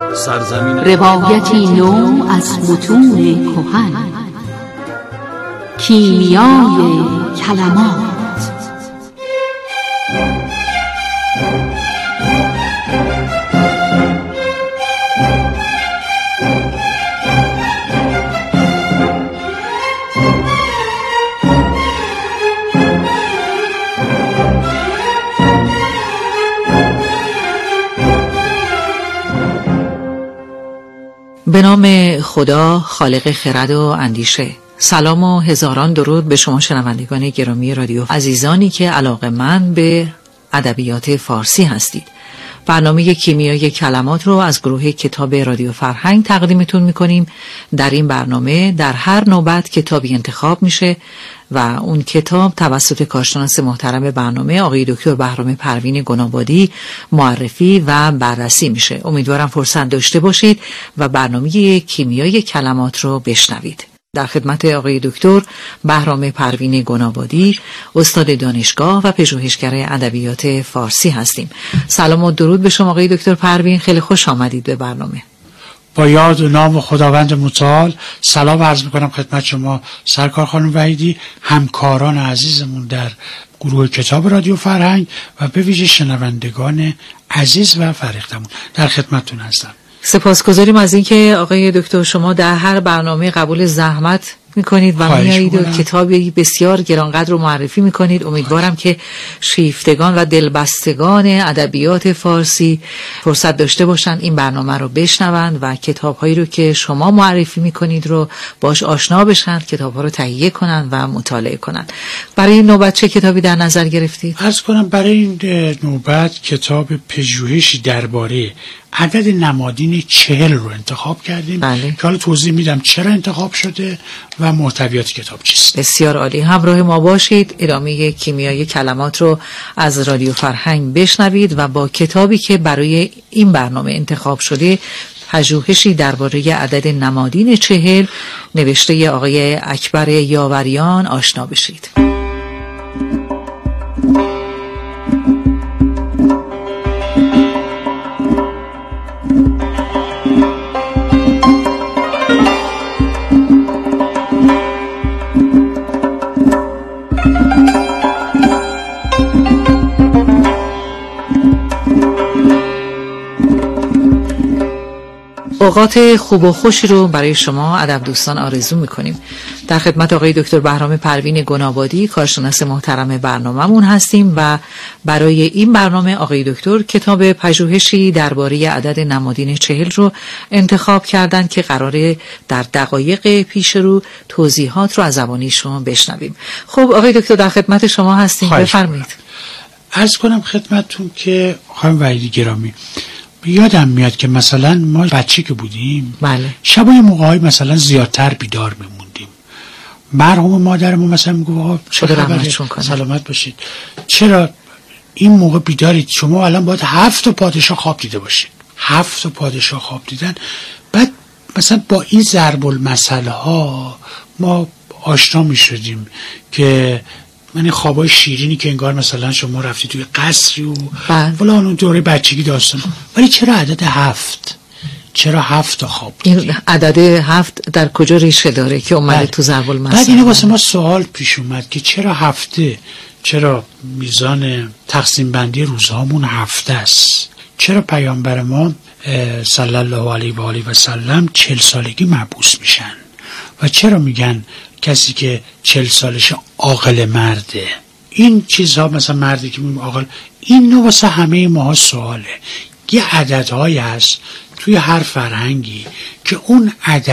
سرزمین روایتی نو از متون کهن، کیمیای کلمات. به نام خدا خالق خرد و اندیشه. سلام و هزاران درود به شما شنوندگان گرامی رادیو، عزیزانی که علاقه‌مند به ادبیات فارسی هستید. برنامه کیمیای کلمات رو از گروه کتاب رادیو فرهنگ تقدیمتون میکنیم. در این برنامه در هر نوبت کتابی انتخاب میشه و اون کتاب توسط کارشناس محترم برنامه آقای دکتر بهرام پروین گنابادی معرفی و بررسی میشه. امیدوارم فرصت داشته باشید و برنامه کیمیای کلمات رو بشنوید. در خدمت آقای دکتر بهرام پروین گنابادی، استاد دانشگاه و پژوهشگر ادبیات فارسی هستیم. سلام و درود به شما آقای دکتر پروین، خیلی خوش آمدید به برنامه. با یاد و نام خداوند متعال سلام عرض میکنم خدمت شما سرکار خانم وحیدی، همکاران عزیزمون در گروه کتاب رادیو فرهنگ و به ویژه شنوندگان عزیز و فریختمون. در خدمتتون هستم. سپاسگزاریم از اینکه آقای دکتر شما در هر برنامه قبول زحمت میکنید و میایید و کتابی بسیار گرانقدر رو معرفی میکنید. امیدوارم که شیفتگان و دلبستگان ادبیات فارسی فرصت داشته باشن این برنامه رو بشنوند و کتابهایی رو که شما معرفی میکنید رو باش آشنا بشن، کتابها رو تهیه کنن و مطالعه کنن. برای این نوبت چه کتابی در نظر گرفتید؟ عرض کنم برای این نوبت کتاب پژوهشی درباره عدد نمادین 40 رو انتخاب کردیم. بله. که حالا توضیح میدم چرا انتخاب شده و محتویات کتاب چیست. بسیار عالی، همراه ما باشید. ادامه کیمیای کلمات رو از رادیو فرهنگ بشنوید و با کتابی که برای این برنامه انتخاب شده، پژوهشی درباره عدد نمادین 40 نوشته آقای اکبر یاوریان، آشنا بشید. اوقات خوب و خوشی رو برای شما ادب دوستان آرزو میکنیم. در خدمت آقای دکتر بهرام پروین گنابادی، کارشناس محترم برنامه‌مون هستیم و برای این برنامه آقای دکتر کتاب پژوهشی درباره عدد نمادین 40 رو انتخاب کردن که قراره در دقایق پیش رو توضیحات رو از زبان شما بشنویم. خب آقای دکتر در خدمت شما هستیم، بفرمایید. عرض کنم خدمتتون که خانم وحیدی گرامی، یادم میاد که مثلا ما بچه که بودیم، بله، شبای موقعی مثلا زیادتر بیدار میموندیم. مرحوم مادرمون مثلا میگه آقا چه خبره، سلامت باشید، چرا این موقع بیدارید؟ شما الان باید 7 پادشاه خواب دیده باشید. 7 پادشاه خواب دیدن. بعد مثلا با این ضرب المثل ها ما آشنا میشدیم که من خوابای شیرینی که انگار مثلا شما رفتی توی قصری و فلان، اون دوره بچگی داستان. ولی چرا عدد 7؟ چرا 7 خواب؟ این عدد 7 در کجا ریشه داره که اومده تو ضرب المثل؟ بعد اینه واسه ما سوال پیش اومد که چرا 7؟ چرا میزان تقسیم بندی روزهامون 7 است؟ چرا پیامبر ما صلی الله علیه و آله و سلم 40 سالگی محبوس میشن؟ و چرا میگن کسی که 40 سالشه عاقل مرده؟ این چیزها مثلا مردی که میگه عاقل، این نوع واسه همه ماها سواله. یه عددهایی هست توی هر فرهنگی که اون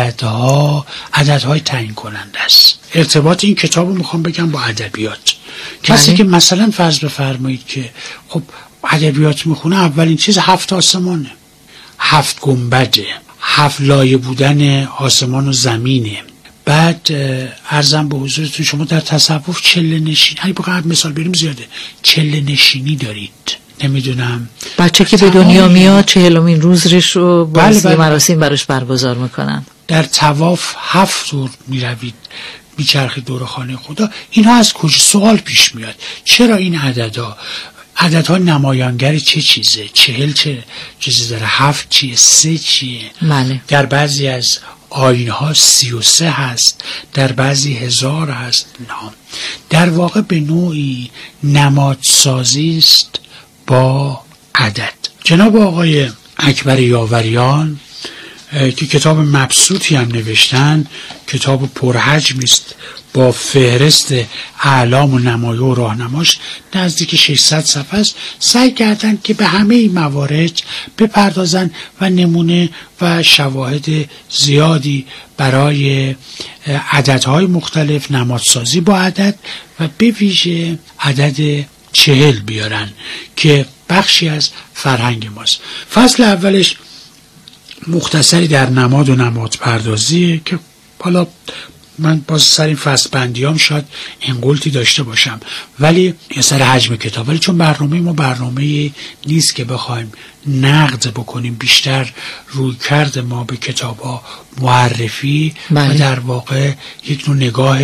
عددهای تعیین کننده است. ارتباط این کتابو میخوام بگم با ادبیات. کسی که مثلا فرض بفرمایید که خب ادبیات میخونه، اولین چیز 7 آسمانه، 7 گنبده، 7 لایه بودن آسمان و زمینه. بعد عرضم به حضورتون شما در تصوف چله نشینی، هی بخوام مثال بریم زیاده، چله نشینی دارید. نمیدونم بچه که به دنیا میاد 40مین روزش رو با مراسم براش برگزار میکنن. در طواف 7 دور میروید، میچرخید دور خانه خدا. اینها از کجا؟ سوال پیش میاد چرا این عددها؟ عددها نمایانگر چه چیزه؟ 40 چه چیزی داره؟ 7 چیه؟ 3 چیه؟ بله. در بعضی از آیین‌ها 33 هست، در بعضی 1000 هست. نه، در واقع به نوعی نمادسازی است با عدد. جناب آقای اکبر یاوریان که کتاب مبسوطی هم نوشتن، کتاب پرحجمی است با فهرست اعلام و نمایه و راهنماش نزدیک 600 صفحه است، سعی کردند که به همه این موارد بپردازن و نمونه و شواهد زیادی برای عددهای مختلف، نمادسازی با عدد و به ویژه عدد 40 بیارن که بخشی از فرهنگ ماست. فصل اولش مختصری در نماد و نماد پردازیه که حالا من باز سر این فصل بندیام شاید انقلتی داشته باشم، ولی یه سر حجم کتاب، ولی چون برنامه ما برنامه نیست که بخوایم نقد بکنیم، بیشتر روی کرد ما به کتاب ها معرفی و در واقع یک نوع نگاه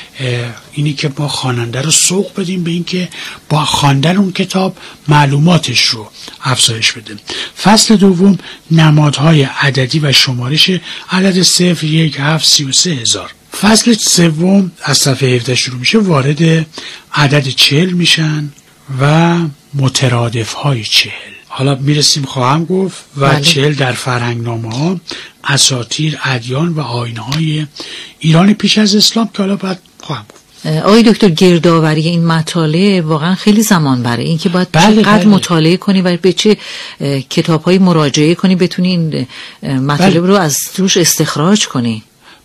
اینی که ما خواننده رو سوق بدیم به این که با خواندن اون کتاب معلوماتش رو افزایش بدیم. فصل دوم نمادهای عددی و شمارش عدد 0 1 7 33 هزار. فصل سوم از صفحه 17 شروع میشه، وارد عدد 40 میشن و مترادف های 40. حالا میرسیم خواهم گفت و 40 در فرهنگنامه ها، اساطیر، ادیان و آیین‌های ایران پیش از اسلام که حالا بعد خواهم گفت. آقای دکتر، گردآوری این مطالعه واقعا خیلی زمان بره، این که باید چقدر مطالعه کنی و به چه کتاب‌هایی مراجعه کنی بتونی این مطالب رو از توش استخراج کنی.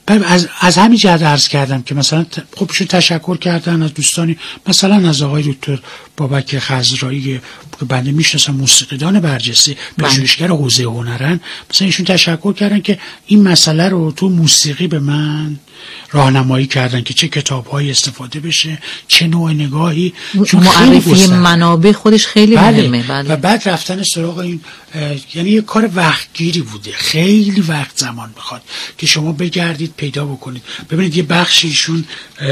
از همین جهت عرض کردم که مثلا خودشون تشکر کردن از دوستانی، مثلا از آقای دکتر بابک خضرایی که بنده میشناسم، موسیقیدان برجسته، پژوهشگر حوزه هنرن، مثلا ایشون تشکر کردن که این مسئله رو تو موسیقی به من راهنمایی کردن که چه کتاب‌هایی استفاده بشه، چه نوع نگاهی، چون معرفی منابع خودش خیلی مهمه. بله. و بعد رفتن سراغ این یعنی یه کار وقتگیری بوده، خیلی وقت زمان میخواد که شما بگردید پیدا بکنید. ببینید یه بخشیشون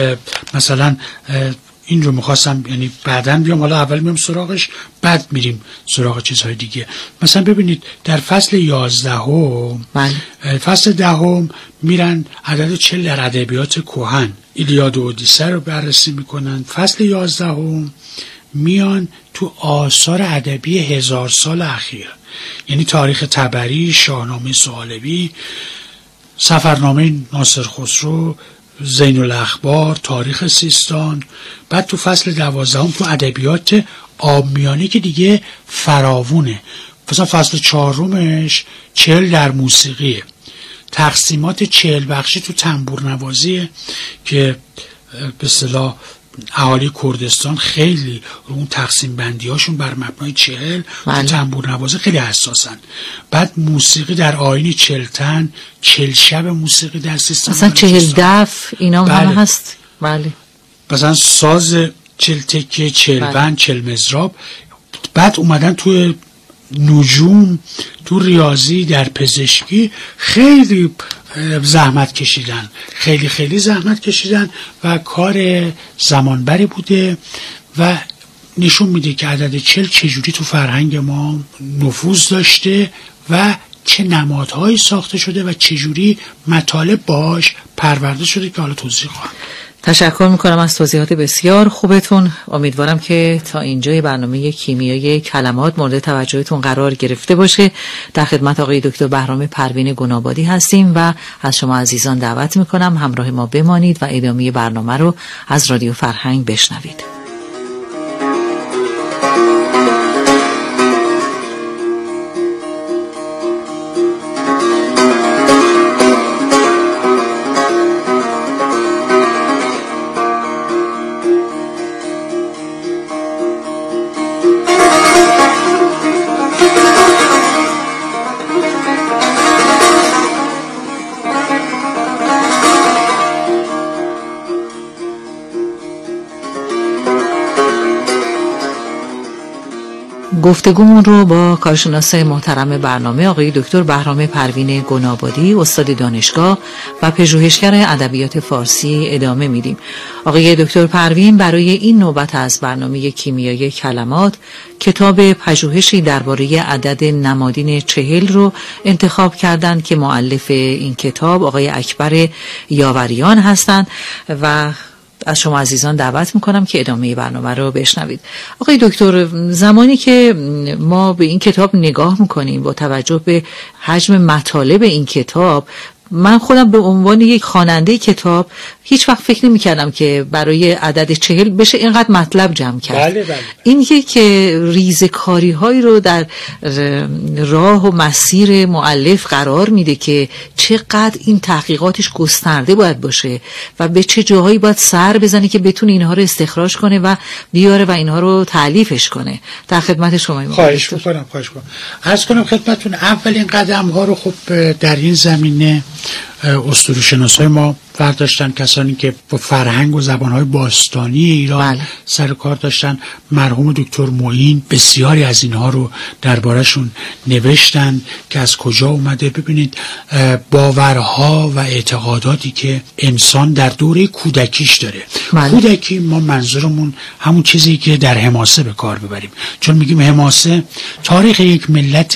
مثلا این رو میخواستم، یعنی بعداً بیام، حالا اول میام سراغش بعد میریم سراغ چیزهای دیگه. مثلا ببینید در فصل 11 فصل 10 میرن عدد 40 در ادبیات کهن، ایلیاد و اودیسه رو بررسی میکنن. فصل 11 میان تو آثار ادبی 1000 سال اخیر، یعنی تاریخ طبری، شاهنامه ثعالبی، سفرنامه ناصر خسرو، زین الاخبار، تاریخ سیستان. بعد تو فصل 12 تو ادبیات آبمیانه که دیگه فراوونه، مثلا فصل 4 40 در موسیقیه، تقسیمات 40 بخشی تو تنبور نوازیه که به اصطلاح اهالی کردستان خیلی اون تقسیم بندی هاشون بر مبنای 40 تو تنبور نوازی خیلی حساسن. بعد موسیقی در آیین 40 تن، 40 شب موسیقی در سیستان، مثلا 40 دف اینا هم هست. بله. مثلا ساز 40 تکه، 40 بند، 40 مضراب. بعد اومدن تو نجوم، تو ریاضی، در پزشکی خیلی زحمت کشیدن، خیلی زحمت کشیدن و کار زمانبری بوده و نشون میده که عدد 40 چجوری تو فرهنگ ما نفوذ داشته و چه نمادهایی ساخته شده و چجوری مطالب باش پرورده شده که حالا توضیح خواهم. تشکر میکنم از توضیحات بسیار خوبتون. امیدوارم که تا اینجای برنامه کیمیای کلمات مورد توجهتون قرار گرفته باشه. در خدمت آقای دکتر بهرام پروین گنابادی هستیم و از شما عزیزان دعوت میکنم همراه ما بمانید و ادامه برنامه رو از رادیو فرهنگ بشنوید. گفتگومون رو با کارشناس محترم برنامه آقای دکتر بهرام پروین گنابادی، استاد دانشگاه و پژوهشگر ادبیات فارسی ادامه میدیم. آقای دکتر پروین برای این نوبت از برنامه کیمیای کلمات کتاب پژوهشی درباره عدد نمادین 40 رو انتخاب کردن که مؤلف این کتاب آقای اکبر یاوریان هستند و از شما عزیزان دعوت میکنم که ادامه برنامه رو بشنوید. آقای دکتر، زمانی که ما به این کتاب نگاه میکنیم با توجه به حجم مطالب این کتاب، من خودم به عنوان یک خواننده کتاب هیچ وقت فکر نمی کردم که برای عدد 40 بشه اینقدر مطلب جمع کرد. بله. این که ریزکاری هایی رو در راه و مسیر مؤلف قرار میده که چقدر این تحقیقاتش گسترده باید باشه و به چه جاهایی باید سر بزنه که بتونه اینها رو استخراج کنه و بیاره و اینها رو تألیفش کنه. در خدمت شما. خواهش میکنم. عرض کنم خدمتتون اولین قدم ها رو خب در این زمینه اسطوره‌شناسای ما برداشتن، کسانی که با فرهنگ و زبانهای باستانی ایران سر کار داشتن. مرحوم دکتر معین بسیاری از اینها رو درباره‌شون نوشتن که از کجا اومده. ببینید باورها و اعتقاداتی که انسان در دوره کودکیش داره. کودکی ما منظورمون همون چیزی که در حماسه به کار ببریم، چون میگیم حماسه تاریخ یک ملت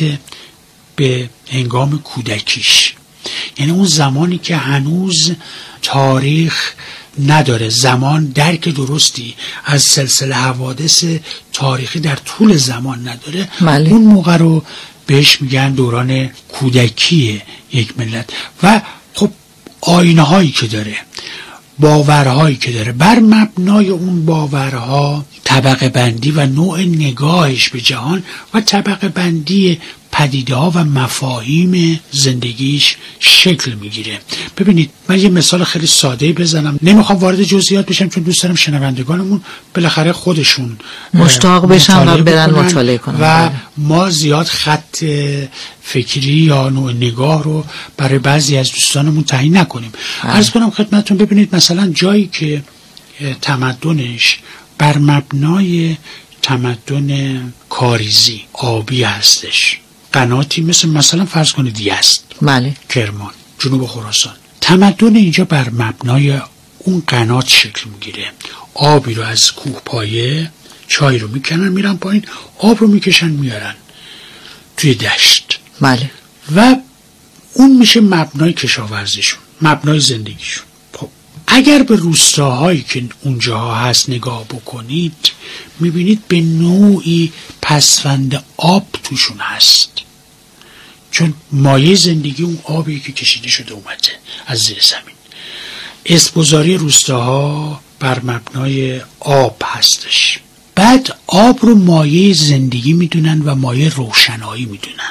به هنگام کودکیش، یعنی اون زمانی که هنوز تاریخ نداره، زمان درک درستی از سلسله حوادث تاریخی در طول زمان نداره. اون موقع رو بهش میگن دوران کودکی یک ملت. و خب آیینه هایی که داره، باورهایی که داره، بر مبنای اون باورها طبقه بندی و نوع نگاهش به جهان و طبقه بندی پدیده ها و مفاهیم زندگیش شکل میگیره. ببینید من یه مثال خیلی ساده بزنم، نمیخوام وارد جزئیات بشم چون دوست دارم شنوندگانمون بالاخره خودشون مشتاق بشن و برن مطالعه کنن و ما زیاد خط فکری یا نوع نگاه رو برای بعضی از دوستانمون تعیین نکنیم. عرض کنم خدمتتون ببینید مثلا جایی که تمدنش بر مبنای تمدن کاریزی آبی هستش، قناتی مثلا فرض کنید یزد، کرمان، جنوب خراسان، تمدن اینجا بر مبنای اون قنات شکل میگیره. آبی رو از کوه پایه، چای رو میکنن میرن پایین، آب رو میکشن میارن توی دشت. و اون میشه مبنای کشاورزیشون، مبنای زندگیشون. خب اگر به روستاهایی که اونجا هست نگاه بکنید میبینید به نوعی پسفند آب توشون هست، چون مایه زندگی اون آبی که کشیده شده اومده از زیر زمین. اسمگذاری روستاها بر مبنای آب هستش. بعد آب رو مایه زندگی میدونن و مایه روشنایی میدونن.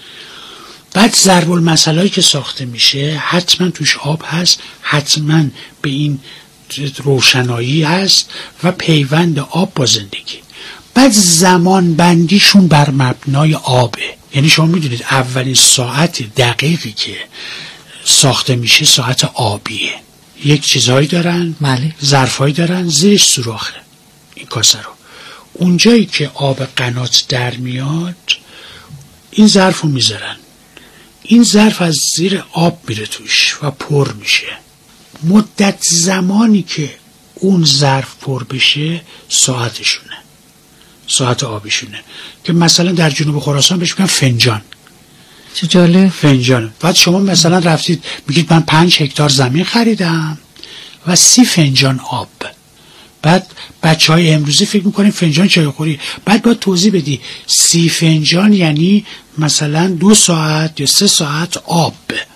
بعد ضرب المثلایی که ساخته میشه حتما توش آب هست، حتما به این روشنایی هست و پیوند آب با زندگی. بعد زمان بندیشون بر مبنای آبه، یعنی شما میدونید اولین ساعت دقیقی که ساخته میشه ساعت آبیه. یک چیزهایی دارن، ظرفهایی دارن، زیرش سوراخه این کاسه رو. اونجایی که آب قنات در میاد این ظرف رو میذارن، این ظرف از زیر آب میره توش و پر میشه. مدت زمانی که اون ظرف پر بشه ساعتشونه، ساعت آبیشونه، که مثلا در جنوب خراسان بهش میگن فنجان. چه جالب. فنجان. بعد شما مثلا رفتید میگید من 5 هکتار زمین خریدم و 30 فنجان آب. بعد بچهای امروزی فکر میکنیم فنجان چای خوری. بعد باید توضیح بدی 30 فنجان یعنی مثلا 2 ساعت یا 3 ساعت آب.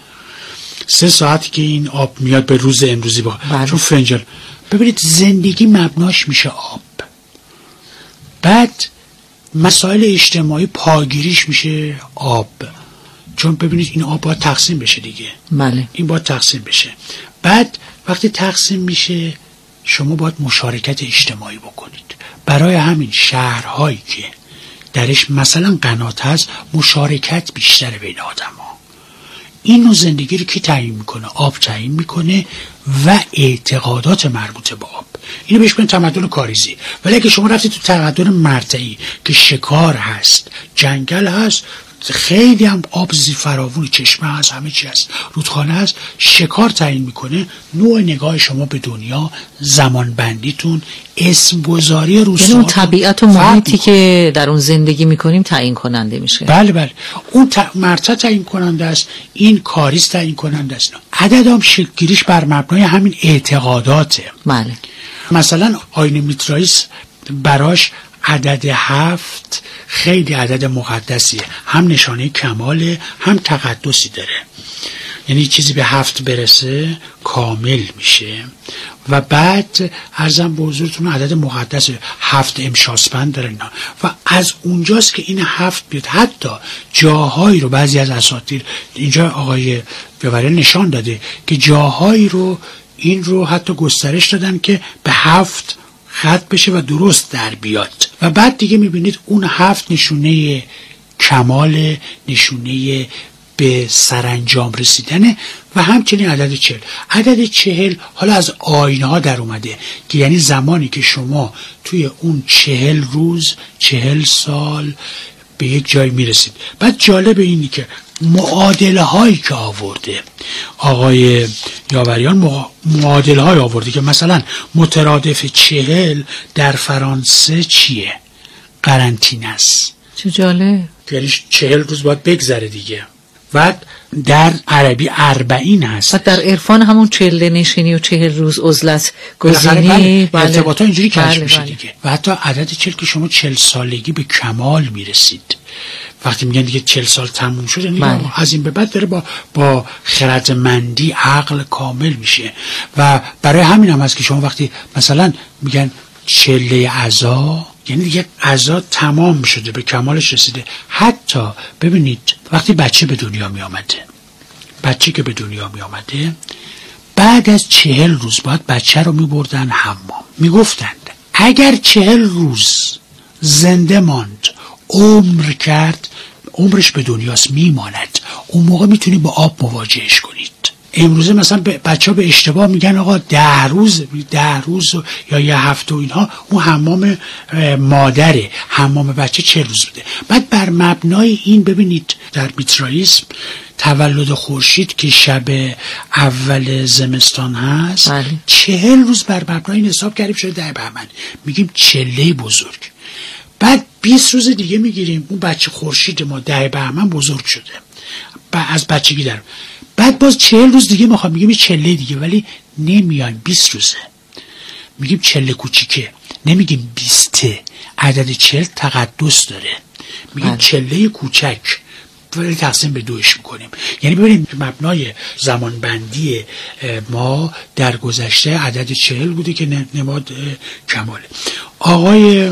3 ساعتی که این آب میاد به روز امروزی با چون فنجان. ببینید زندگی مبناش میشه آب. بعد مسائل اجتماعی پاگیریش میشه آب، چون ببینید این آب باید تقسیم بشه دیگه. این باید تقسیم بشه. بعد وقتی تقسیم میشه شما باید مشارکت اجتماعی بکنید. برای همین شهرهایی که درش مثلا قنات هست مشارکت بیشتر بین آدم ها. این نوع زندگی رو کی تعیین میکنه؟ آب تعیین میکنه و اعتقادات مربوط به آب. اینو بهش میگن تمدن کاریزی. ولی اگه شما رفتید تو تمدن مرتعی که شکار هست، جنگل هست، خیلی هم آب فراوون، چشمه هست، همه چی هست، رودخانه هست، شکار تعیین میکنه نوع نگاه شما به دنیا، زمان بندیتون، اسم گذاری روزها، اون طبیعت و محیطی که در اون زندگی میکنیم تعیین کننده میشه. بله اون مرتع تعیین کننده است، این کاریز تعیین کننده است. عدد هم شکل گیریش بر مبنای همین اعتقاداته. بله. مثلا آیین میترائیس براش عدد 7 خیلی عدد مقدسیه، هم نشانه کماله هم تقدسی داره. یعنی چیزی به 7 برسه کامل میشه. و بعد عرضم به حضورتون عدد مقدسه، 7 امشاسپند داره اینا. و از اونجاست که این 7 بیاد. حتی جاهایی رو بعضی از اساطیر اینجا آقای یاوریان نشان داده که جاهایی رو این رو حتی گسترش دادن که به 7 خط بشه و درست در بیاد. و بعد دیگه میبینید اون 7 نشونه کمال، نشونه به سرانجام رسیدنه. و همچنین عدد 40. عدد 40 حالا از آیینه ها در اومده که یعنی زمانی که شما توی اون 40 روز 40 سال به یک جای میرسید. بعد جالب اینی که معادله هایی که آورده آقای یاوریان، معادله های آورده که مثلا مترادف 40 در فرانسه چیه؟ قرنطینه است. چه جالب. یعنی 40 روز باید بگذره دیگه. و در عربی 40 هست. و در عرفان همون 40 نشینی و 40 روز عزلت گزینی. بله. ارتباط ها اینجوری کشف میشه دیگه. و حتی عدد 40 که شما 40 سالگی به کمال میرسید. وقتی میگن دیگه 40 سال تموم شد، یعنی از این به بعد داره با خردمندی عقل کامل میشه. و برای همین هم هست که شما وقتی مثلا میگن چله عزا، یعنی دیگه عزا تمام شده، به کمالش رسیده. حتی ببینید وقتی بچه به دنیا می آمده، بچه که به دنیا می آمده بعد از 40 روز باید بچه رو می بردن حمام. می گفتند اگر 40 روز زنده ماند، عمر کرد، عمرش به دنیاست، می ماند. اون موقع می تونی با آب مواجهش کنید. امروزه مثلا بچه ها به اشتباه میگن آقا 10 روز یا یه هفته و اینها، اون حمام مادره، حمام بچه 40 روز بوده. بعد بر مبنای این ببینید در میترائیسم تولد خورشید که شب اول زمستان هست 40 روز بر مبنای این حساب کردیم شده 10 بهمن، میگیم چله بزرگ. بعد 20 روز دیگه میگیریم اون بچه خورشید ما 10 بهمن بزرگ شده از بچگی در. بعد باز 40 روز دیگه میگیم چله دیگه، ولی نمیان 20 روزه، میگیم چله کوچیکه، نمیگیم 20. عدد 40 تقدس داره، میگیم چله کوچک، ولی تقسیم به 2 میکنیم. یعنی ببینیم مبنای زمانبندی ما در گذشته عدد 40 بوده که نماد کماله. آقای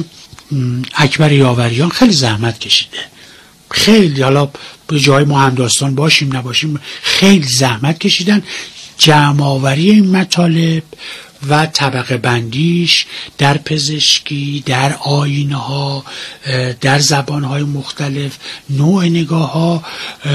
اکبر یاوریان خیلی زحمت کشیده، خیلی، حالا به جای ما همداستان باشیم نباشیم، خیلی زحمت کشیدن جمع آوری این مطالب و طبقه بندیش در پزشکی، در آیینه ها، در زبان های مختلف، نوع نگاه ها.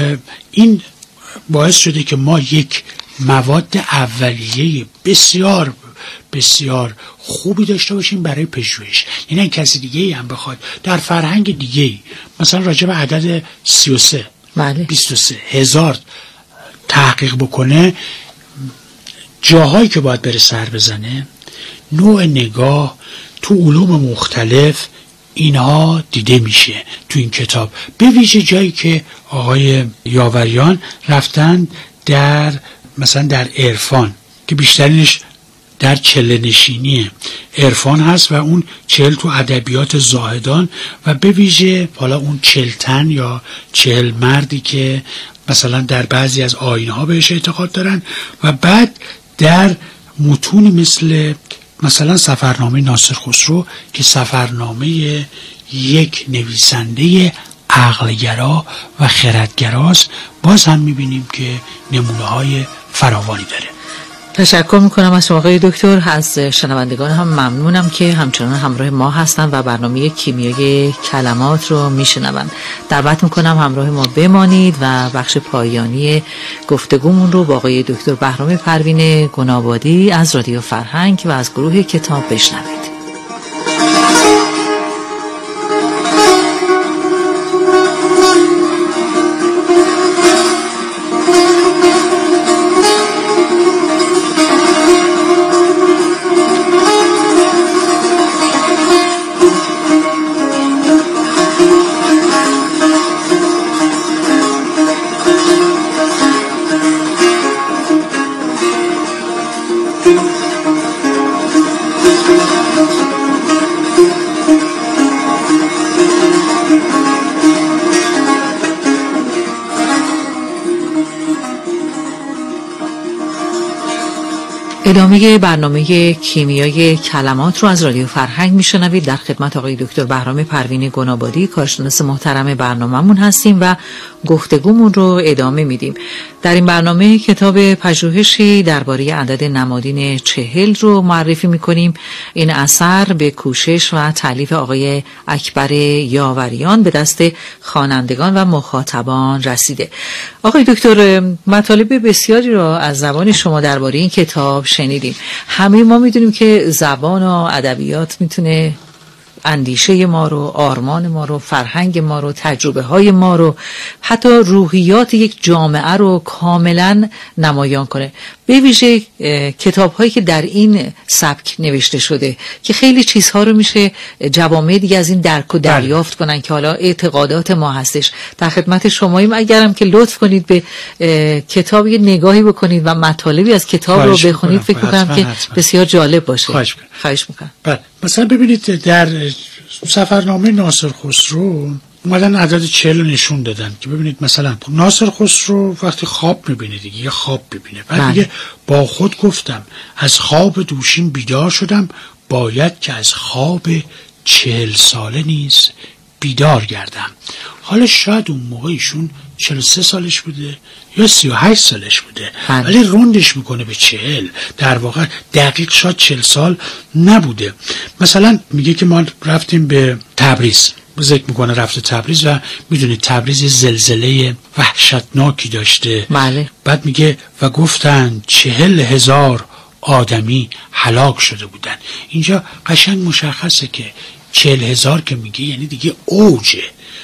این باعث شده که ما یک مواد اولیه بسیار بسیار خوبی داشته باشیم برای پژوهش. یعنی این کسی دیگه هم بخواد در فرهنگ دیگه مثلا راجع به عدد 33 23 هزار تحقیق بکنه، جاهایی که باید بره سر بزنه، نوع نگاه تو علوم مختلف اینها دیده میشه تو این کتاب. به ویژه جایی که آقای یاوریان رفتن در مثلا در عرفان که بیشترینش در چله نشینی عرفان هست و اون 40 تو ادبیات زاهدان و به ویژه حالا اون 40 تن یا 40 مردی که مثلا در بعضی از آیین‌ها بهش اعتقاد دارن. و بعد در متونی مثلا سفرنامه ناصر خسرو که سفرنامه یک نویسنده عقلگرا و خردگراست، باز هم میبینیم که نمونه‌های فراوانی داره. تشکر میکنم از شما آقای دکتر. از شنوندگان هم ممنونم که همچنان همراه ما هستن و برنامه کیمیای کلمات رو میشنون. دعوت میکنم همراه ما بمانید و بخش پایانی گفتگومون رو با آقای دکتر بهرام پروین گنابادی از رادیو فرهنگ و از گروه کتاب بشنوید. ادامه برنامه کیمیای کلمات رو از رادیو فرهنگ میشنوید. در خدمت آقای دکتر بهرام پروین گنابادی کارشناس محترم برنامه‌مون هستیم و گفتگومون رو ادامه میدیم. در این برنامه کتاب پژوهشی درباره عدد نمادین 40 رو معرفی میکنیم. این اثر به کوشش و تالیف آقای اکبر یاوریان به دست خوانندگان و مخاطبان رسیده. آقای دکتر، مطالب بسیاری رو از زبان شما درباره این کتاب شنیدیم. همه ما میدونیم که زبان و ادبیات میتونه اندیشه ما رو، آرمان ما رو، فرهنگ ما رو، تجربه های ما رو، حتی روحیات یک جامعه رو کاملا نمایان کنه. به ویژه کتاب هایی که در این سبک نوشته شده که خیلی چیزها رو میشه جوامع دیگه از این درک و دریافت کنن که حالا اعتقادات ما هستش. در خدمت شماییم. اگرم که لطف کنید به کتاب یه نگاهی بکنید و مطالبی از کتاب رو بخونید، فکر میکنم که بسیار جالب باشه. خواهش میکنم. مثلا ببینید در سفرنامه ناصر خسرو اومدن عدد 40 نشون دادن که ببینید مثلا ناصر خسرو وقتی خواب میبینه دیگه یه خواب ببینه، بعد میگه با خود گفتم از خواب دوشین بیدار شدم، باید که از خواب 40 ساله نیز بیدار گردم. حالا شاید اون موقع ایشون 43 سالش بوده یا 38 سالش بوده، ولی روندش میکنه به 40. در واقع دقیق شاید 40 سال نبوده. مثلا میگه که ما رفتیم به تبریز، ذکر میکنه رفته تبریز و میدونید تبریز زلزله وحشتناکی داشته. بله. بعد میگه و گفتن 40,000 آدمی هلاک شده بودن. اینجا قشنگ مشخصه که 40,000 که میگه یعنی دیگه اوجه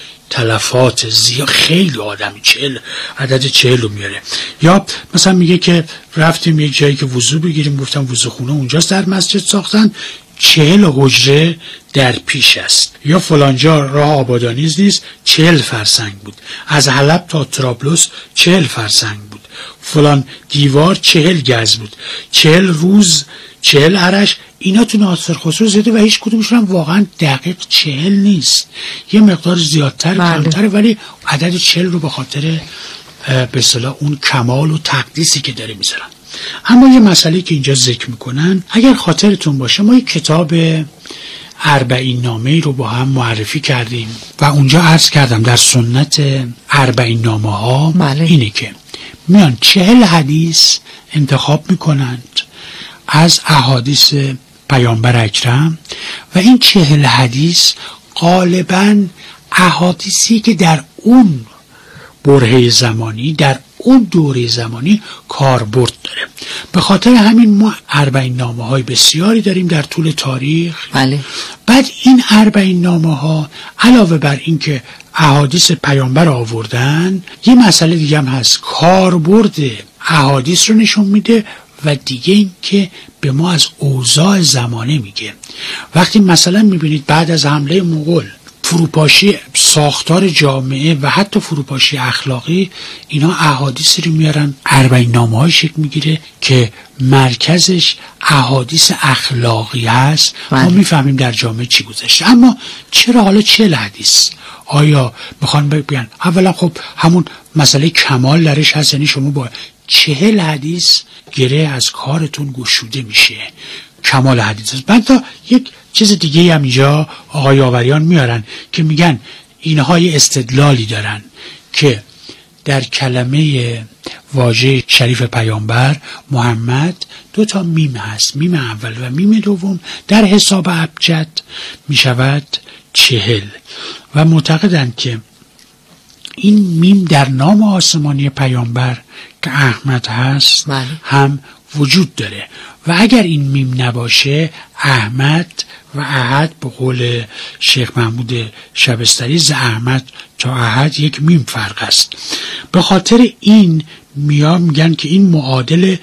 تلفات زیاد، خیلی آدمی 40 عدد 40 رو میاره. یا مثلا میگه که رفتیم یک جایی که وضو بگیریم، گفتم وضو خونه اونجاست، در مسجد ساختن 40 حجره در پیش است. یا فلانجا راه آبادانیز نیست 40 فرسنگ بود، از حلب تا طرابلس 40 فرسنگ بود، فلان دیوار 40 گز بود، 40 روز 40 عرش. اینا تو ناصر خسرو زده و هیچ کدومشون هم واقعا دقیق 40 نیست، یه مقدار زیادتر کمتره، ولی عدد 40 رو به خاطر به اصطلاح اون کمال و تقدیسی که داره میذارن. اما یه مسئله که اینجا ذکر میکنن، اگر خاطرتون باشه ما یک کتاب اربعین نامه رو با هم معرفی کردیم و اونجا عرض کردم در سنت اربعین نامه ها اینه که میان 40 حدیث انتخاب میکنند از احادیث پیامبر اکرم و این 40 حدیث غالباً احادیثی که در اون برهه زمانی، در اون دوره زمانی کاربرد داره. به خاطر همین ما اربعین نامه های بسیاری داریم در طول تاریخ. بله. بعد این اربعین نامه ها علاوه بر این که احادیث پیامبر آوردن، یه مسئله دیگه هم هست، کاربرد احادیث رو نشون میده و دیگه این که به ما از اوضاع زمانه میگه. وقتی مثلا میبینید بعد از حمله مغول فروپاشی ساختار جامعه و حتی فروپاشی اخلاقی، اینا احادیث رو میارن، اربعین نامه های شکل میگیره که مرکزش احادیث اخلاقی هست. ما میفهمیم در جامعه چی گذشته. اما چرا حالا 40 حدیث؟ آیا میخوان بگن اولا خب همون مسئله کمال درش هست، یعنی شما با 40 حدیث گره از کارتون گشوده میشه، کمال حدیث است. بعد تا یک چیز دیگه هم اینجا آقای یاوریان میارن که میگن اینها یه استدلالی دارن که در کلمه واژه شریف پیامبر محمد 2 میم هست، میم اول و میم دوم در حساب ابجد می شود 40 و معتقدند که این میم در نام آسمانی پیامبر که احمد هست هم وجود داره و اگر این میم نباشه احمد و احد به قول شیخ محمود شبستری ز احمد تا احد 1 میم فرق است. به خاطر این میگن که این معادل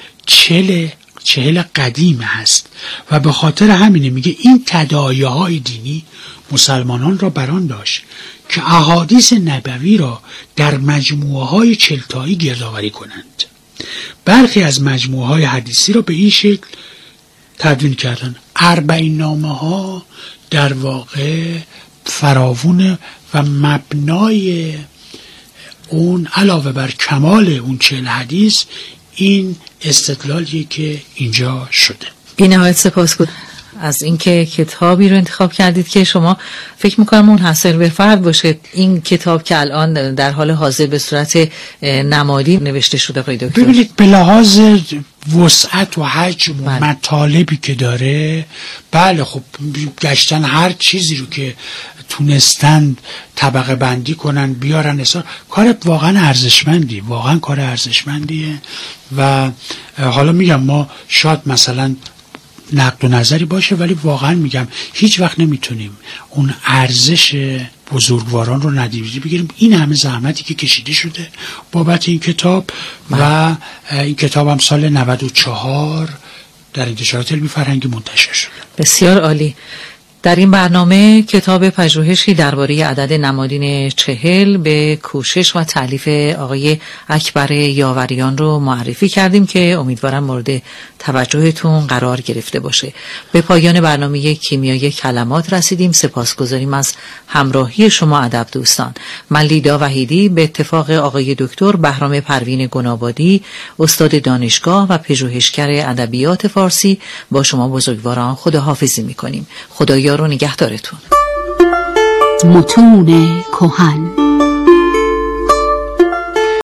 40 قدیم هست و به خاطر همینه میگه این تداعی‌های دینی مسلمانان را بران داشت که احادیث نبوی را در مجموعه‌های 40 تایی گردآوری کنند. برخی از مجموعه‌های حدیثی را به این شکل تدوین کردن. 40 نامه‌ها در واقع فراوون و مبنای اون علاوه بر کمال اون 40 حدیث این استدلالیه که اینجا شده. بی‌نهایت سپاسگزارم از اینکه کتابی رو انتخاب کردید که شما فکر میکنم منحصر به فرد باشه. این کتاب که الان در حال حاضر به صورت نمادی نوشته شده آقای دکتر، ببینید به لحاظ وسعت و حجم و مطالبی که داره، بله خب گشتن هر چیزی رو که تونستن طبقه بندی کنن بیارن اصلا کار واقعا ارزشمندی، واقعا کار ارزشمندیه و حالا میگم ما شاید مثلا نقد و نظری باشه ولی واقعا میگم هیچ وقت نمیتونیم اون ارزش بزرگواران رو ندیده بگیریم. این همه زحمتی که کشیده شده بابت این کتاب و این کتاب هم سال 94 در انتشارات علمی فرهنگی منتشر شد. بسیار عالی. در این برنامه کتاب پژوهشی درباره عدد نمادین 40 به کوشش و تالیف آقای اکبر یاوریان رو معرفی کردیم که امیدوارم مورد توجهتون قرار گرفته باشه. به پایان برنامه کیمیای کلمات رسیدیم. سپاسگزاریم از همراهی شما ادب دوستان. من لیدا وحیدی به اتفاق آقای دکتر بهرام پروین گنابادی استاد دانشگاه و پژوهشگر ادبیات فارسی با شما بزرگواران خداحافظی می‌کنیم. خدا یار و نگهدارتون. متون کهن